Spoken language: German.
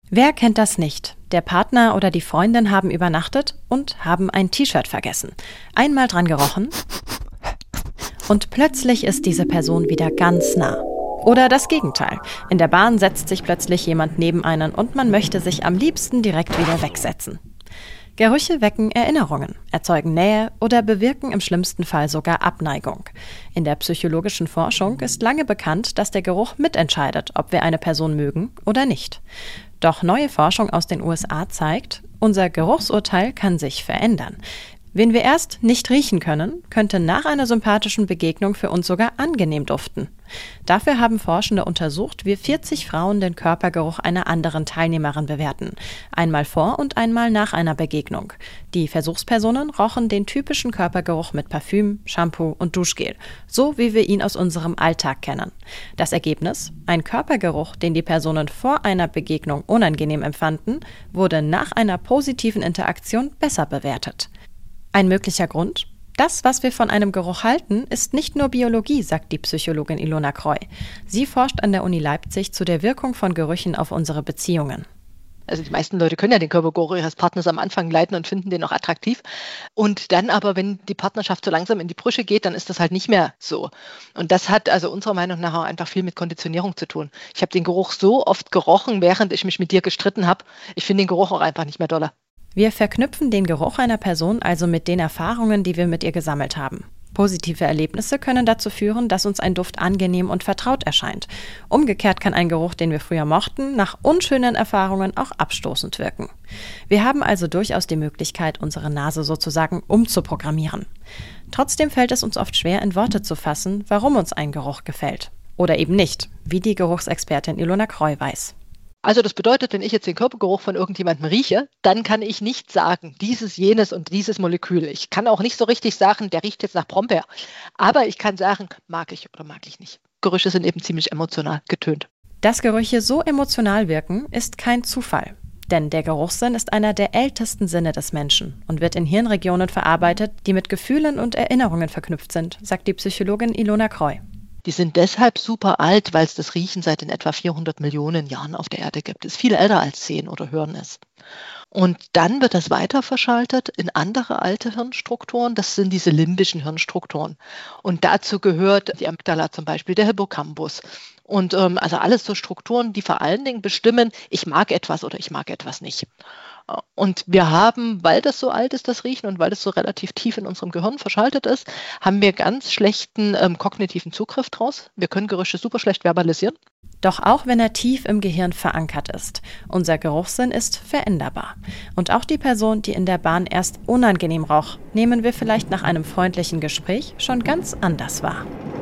Wer kennt das nicht? Der Partner oder die Freundin haben übernachtet und haben ein T-Shirt vergessen. Einmal dran gerochen und plötzlich ist diese Person wieder ganz nah. Oder das Gegenteil. In der Bahn setzt sich plötzlich jemand neben einen und man möchte sich am liebsten direkt wieder wegsetzen. Gerüche wecken Erinnerungen, erzeugen Nähe oder bewirken im schlimmsten Fall sogar Abneigung. In der psychologischen Forschung ist lange bekannt, dass der Geruch mitentscheidet, ob wir eine Person mögen oder nicht. Doch neue Forschung aus den USA zeigt, unser Geruchsurteil kann sich verändern. Wen wir erst nicht riechen können, könnte nach einer sympathischen Begegnung für uns sogar angenehm duften. Dafür haben Forschende untersucht, wie 40 Frauen den Körpergeruch einer anderen Teilnehmerin bewerten. Einmal vor und einmal nach einer Begegnung. Die Versuchspersonen rochen den typischen Körpergeruch mit Parfüm, Shampoo und Duschgel, so wie wir ihn aus unserem Alltag kennen. Das Ergebnis? Ein Körpergeruch, den die Personen vor einer Begegnung unangenehm empfanden, wurde nach einer positiven Interaktion besser bewertet. Ein möglicher Grund? Das, was wir von einem Geruch halten, ist nicht nur Biologie, sagt die Psychologin Ilona Kreu. Sie forscht an der Uni Leipzig zu der Wirkung von Gerüchen auf unsere Beziehungen. Also die meisten Leute können ja den Körpergeruch ihres Partners am Anfang leiden und finden den auch attraktiv. Und dann aber, wenn die Partnerschaft so langsam in die Brüche geht, dann ist das halt nicht mehr so. Und das hat also unserer Meinung nach auch einfach viel mit Konditionierung zu tun. Ich habe den Geruch so oft gerochen, während ich mich mit dir gestritten habe. Ich finde den Geruch auch einfach nicht mehr dolle. Wir verknüpfen den Geruch einer Person also mit den Erfahrungen, die wir mit ihr gesammelt haben. Positive Erlebnisse können dazu führen, dass uns ein Duft angenehm und vertraut erscheint. Umgekehrt kann ein Geruch, den wir früher mochten, nach unschönen Erfahrungen auch abstoßend wirken. Wir haben also durchaus die Möglichkeit, unsere Nase sozusagen umzuprogrammieren. Trotzdem fällt es uns oft schwer, in Worte zu fassen, warum uns ein Geruch gefällt. Oder eben nicht, wie die Geruchsexpertin Ilona Kreu weiß. Also das bedeutet, wenn ich jetzt den Körpergeruch von irgendjemandem rieche, dann kann ich nicht sagen, dieses, jenes und dieses Molekül. Ich kann auch nicht so richtig sagen, der riecht jetzt nach Brombeer. Aber ich kann sagen, mag ich oder mag ich nicht. Gerüche sind eben ziemlich emotional getönt. Dass Gerüche so emotional wirken, ist kein Zufall. Denn der Geruchssinn ist einer der ältesten Sinne des Menschen und wird in Hirnregionen verarbeitet, die mit Gefühlen und Erinnerungen verknüpft sind, sagt die Psychologin Ilona Kreu. Die sind deshalb super alt, weil es das Riechen seit in etwa 400 Millionen Jahren auf der Erde gibt. Es ist viel älter als Sehen oder Hören ist. Und dann wird das weiter verschaltet in andere alte Hirnstrukturen. Das sind diese limbischen Hirnstrukturen. Und dazu gehört die Amygdala zum Beispiel, der Hippocampus. Und also alles so Strukturen, die vor allen Dingen bestimmen, ich mag etwas oder ich mag etwas nicht. Und wir haben, weil das so alt ist, das Riechen, und weil das so relativ tief in unserem Gehirn verschaltet ist, haben wir ganz schlechten kognitiven Zugriff draus. Wir können Gerüche super schlecht verbalisieren. Doch auch wenn er tief im Gehirn verankert ist, unser Geruchssinn ist veränderbar. Und auch die Person, die in der Bahn erst unangenehm roch, nehmen wir vielleicht nach einem freundlichen Gespräch schon ganz anders wahr.